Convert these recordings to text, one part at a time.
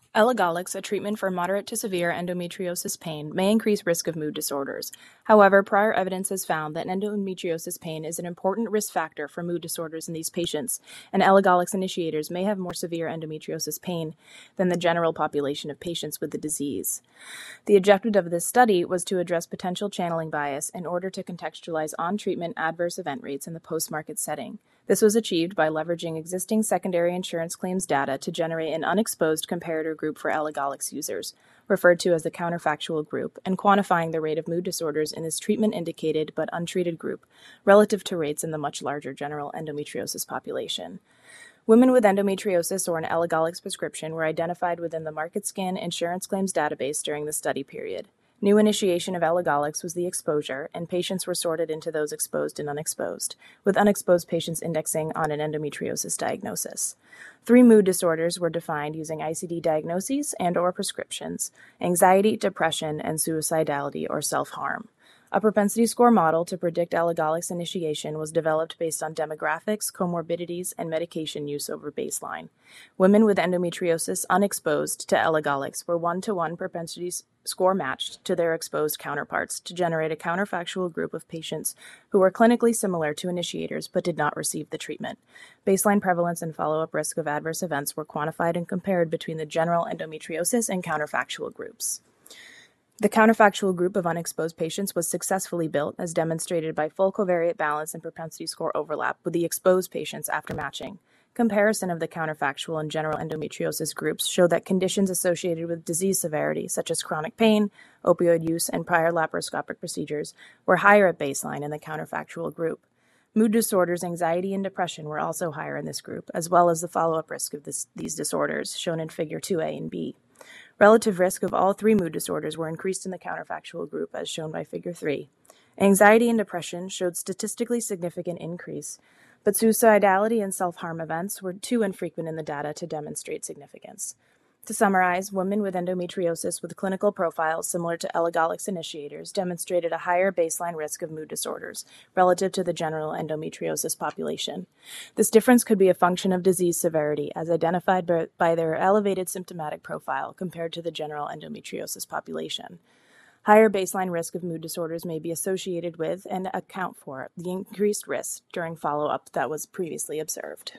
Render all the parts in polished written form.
Elagolix, a treatment for moderate to severe endometriosis pain, may increase risk of mood disorders. However, prior evidence has found that endometriosis pain is an important risk factor for mood disorders in these patients, and elagolix initiators may have more severe endometriosis pain than the general population of patients with the disease. The objective of this study was to address potential channeling bias in order to contextualize on-treatment adverse event rates in the post-market setting. This was achieved by leveraging existing secondary insurance claims data to generate an unexposed comparator group for elagolix users, referred to as the counterfactual group, and quantifying the rate of mood disorders in this treatment-indicated but untreated group relative to rates in the much larger general endometriosis population. Women with endometriosis or an elagolix prescription were identified within the MarketScan insurance claims database during the study period. New initiation of elagolix was the exposure, and patients were sorted into those exposed and unexposed, with unexposed patients indexing on an endometriosis diagnosis. 3 mood disorders were defined using ICD diagnoses and/or prescriptions: anxiety, depression, and suicidality or self-harm. A propensity score model to predict elagolix initiation was developed based on demographics, comorbidities, and medication use over baseline. Women with endometriosis unexposed to elagolix were 1-to-1 propensity score matched to their exposed counterparts to generate a counterfactual group of patients who were clinically similar to initiators but did not receive the treatment. Baseline prevalence and follow-up risk of adverse events were quantified and compared between the general endometriosis and counterfactual groups. The counterfactual group of unexposed patients was successfully built, as demonstrated by full covariate balance and propensity score overlap with the exposed patients after matching. Comparison of the counterfactual and general endometriosis groups showed that conditions associated with disease severity, such as chronic pain, opioid use, and prior laparoscopic procedures, were higher at baseline in the counterfactual group. Mood disorders, anxiety, and depression were also higher in this group, as well as the follow-up risk of these disorders, shown in Figure 2A and B. Relative risk of all 3 mood disorders were increased in the counterfactual group, as shown by Figure 3. Anxiety and depression showed statistically significant increase, but suicidality and self-harm events were too infrequent in the data to demonstrate significance. To summarize, women with endometriosis with clinical profiles similar to elagolix initiators demonstrated a higher baseline risk of mood disorders relative to the general endometriosis population. This difference could be a function of disease severity, as identified by their elevated symptomatic profile compared to the general endometriosis population. Higher baseline risk of mood disorders may be associated with and account for the increased risk during follow-up that was previously observed.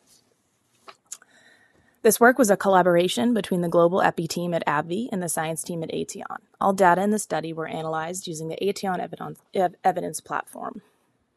This work was a collaboration between the global EPI team at AbbVie and the science team at Aetion. All data in the study were analyzed using the Aetion evidence platform.